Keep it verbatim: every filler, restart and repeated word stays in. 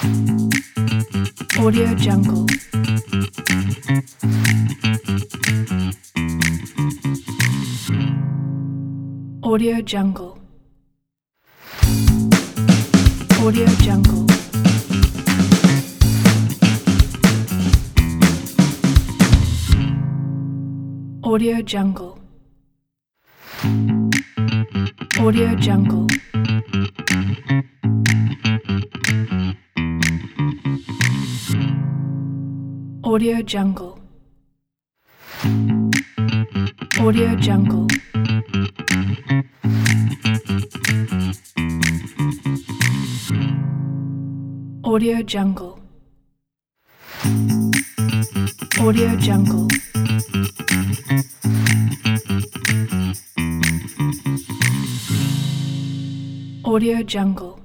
Audio Jungle. Audio Jungle. Audio Jungle. Audio Jungle. Audio Jungle. Audio Jungle. Audio Jungle. Audio Jungle. Audio Jungle. Audio Jungle.